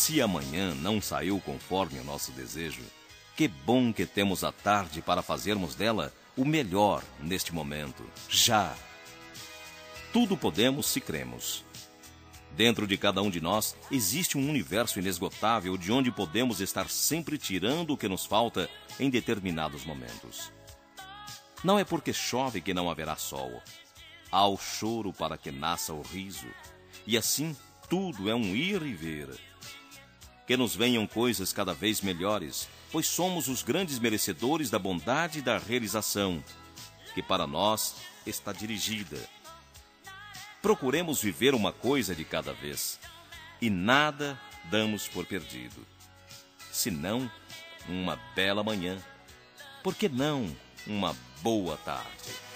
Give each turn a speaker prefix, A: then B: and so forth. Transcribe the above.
A: Se amanhã não saiu conforme o nosso desejo, que bom que temos a tarde para fazermos dela o melhor neste momento, já. Tudo podemos se cremos. Dentro de cada um de nós existe um universo inesgotável de onde podemos estar sempre tirando o que nos falta em determinados momentos. Não é porque chove que não haverá sol. Há o choro para que nasça o riso. E assim tudo é um ir e vir. Que nos venham coisas cada vez melhores, pois somos os grandes merecedores da bondade e da realização, que para nós está dirigida. Procuremos viver uma coisa de cada vez, e nada damos por perdido. Senão, uma bela manhã, por que não uma boa tarde?